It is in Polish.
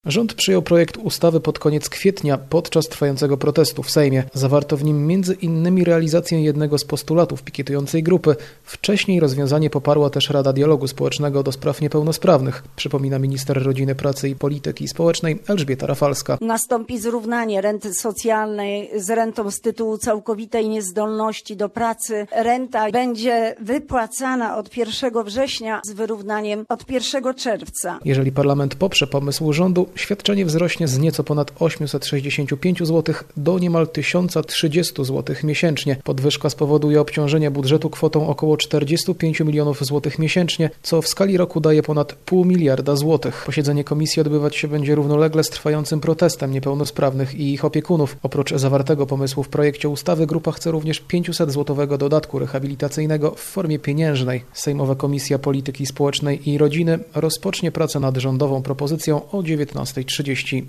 Rząd przyjął projekt ustawy pod koniec kwietnia podczas trwającego protestu w Sejmie. Zawarto w nim m.in. realizację jednego z postulatów pikietującej grupy. Wcześniej rozwiązanie poparła też Rada Dialogu Społecznego do spraw niepełnosprawnych, przypomina minister rodziny, pracy i polityki społecznej Elżbieta Rafalska. Nastąpi zrównanie renty socjalnej z rentą z tytułu całkowitej niezdolności do pracy. Renta będzie wypłacana od 1 września z wyrównaniem od 1 czerwca. Jeżeli parlament poprze pomysł rządu, świadczenie wzrośnie z nieco ponad 865 zł do niemal 1030 zł miesięcznie. Podwyżka spowoduje obciążenie budżetu kwotą około 45 milionów złotych miesięcznie, co w skali roku daje ponad 0,5 miliarda złotych. Posiedzenie komisji odbywać się będzie równolegle z trwającym protestem niepełnosprawnych i ich opiekunów. Oprócz zawartego pomysłu w projekcie ustawy grupa chce również 500-złotowego dodatku rehabilitacyjnego w formie pieniężnej. Sejmowa Komisja Polityki Społecznej i Rodziny rozpocznie pracę nad rządową propozycją o 19:30.